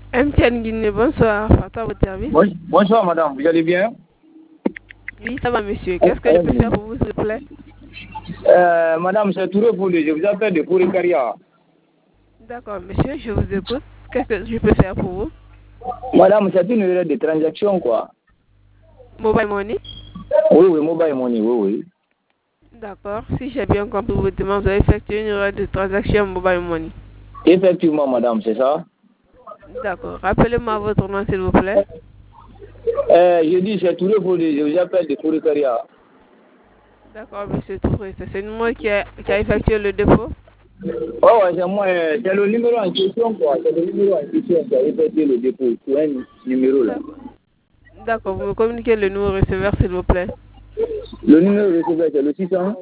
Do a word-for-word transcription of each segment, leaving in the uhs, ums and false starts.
M T N Guinée, bonsoir. Fatou à votre service. Bon- Bonsoir madame, vous allez bien? Oui, ça va monsieur. Qu'est-ce que je peux faire pour vous, s'il vous plaît? Euh, Madame, c'est Touré Foulé, je vous appelle de Fouré-Caria. D'accord, monsieur, je vous écoute. Qu'est-ce que je peux faire pour vous? Madame, c'est une erreur de transaction, quoi. Mobile money? Oui, oui, mobile money, oui, oui. D'accord. Si j'ai bien compris votre demande, vous avez effectué une erreur de transaction mobile money. Effectivement, madame, c'est ça. D'accord. Rappelez-moi votre nom, s'il vous plaît. Euh, je dis, c'est Touré Foulé, je vous appelle de Fouré-Caria. D'accord, monsieur Touré. C'est moi qui a, qui a effectué le dépôt? Oh, ouais, c'est moi, euh, c'est le numéro en question, quoi. C'est le numéro en question qui a effectué le dépôt sur un numéro, là. D'accord. D'accord, vous me communiquez le nouveau receveur, s'il vous plaît. Le numéro receveur, c'est le six cents,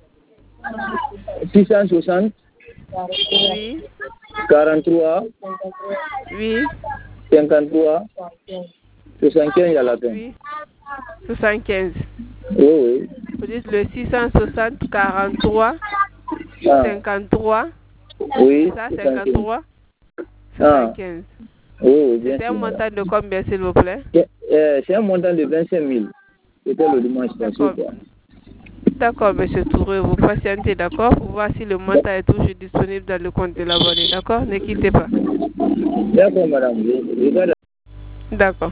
six cent soixante, Oui. quarante-trois, Oui. cinquante-trois, soixante-quinze à la fin. Oui. soixante-quinze. Oui, oui. Vous dites le six cent soixante, quarante-trois, Ah. cinquante-trois. Oui, Ça, soixante-quinze. cinquante-trois, Ah. soixante-quinze. Oui, oui, bien C'est un sûr. montant de combien, s'il vous plaît? C'est euh, c'est un montant de vingt-cinq mille. C'était le dimanche passé, D'accord. quoi. D'accord, monsieur Touré, vous patientez, d'accord, pour voir si le montant est toujours disponible dans le compte de l'abonné, d'accord? Ne quittez pas. D'accord, madame. Je, je garde. D'accord.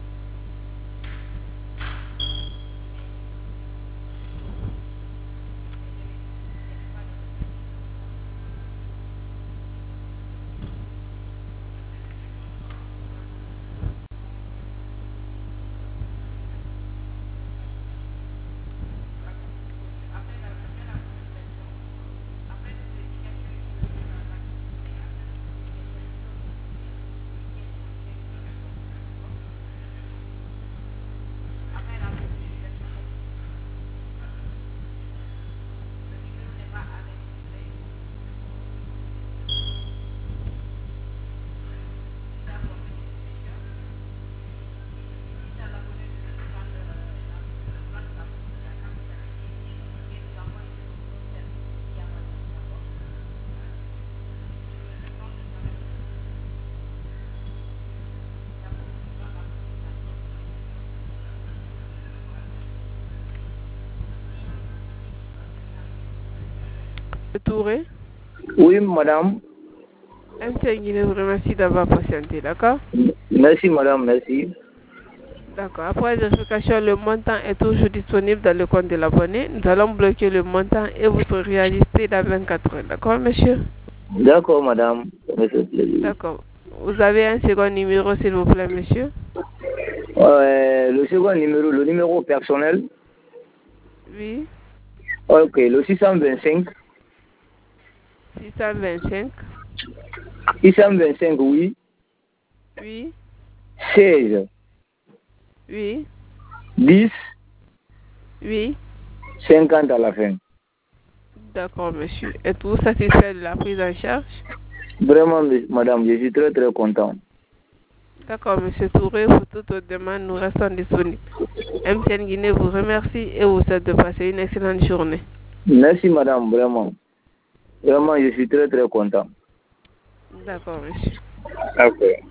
Monsieur Touré, Oui, madame. M T N Guinée vous remercie d'avoir patienté, d'accord? Merci, madame, merci. D'accord. Après vérification, le montant est toujours disponible dans le compte de l'abonné. Nous allons bloquer le montant et vous serez réajusté dans vingt-quatre heures. D'accord, monsieur? D'accord, madame. Merci. D'accord. Vous avez un second numéro, s'il vous plaît, monsieur? Euh, le second numéro, le numéro personnel. Oui. Ok, le six cent vingt-cinq. six cent vingt-cinq. six cent vingt-cinq, oui. Oui. seize. Oui. dix. Oui. cinquante à la fin. D'accord, monsieur. Êtes-vous satisfait de la prise en charge? Vraiment, madame, je suis très très content. D'accord, monsieur Touré. Pour toute votre demande, nous restons disponibles. M T N Guinée vous remercie et vous souhaite de passer une excellente journée. Merci, madame, vraiment. Vraiment, je suis très très content. D'accord, monsieur. Ok.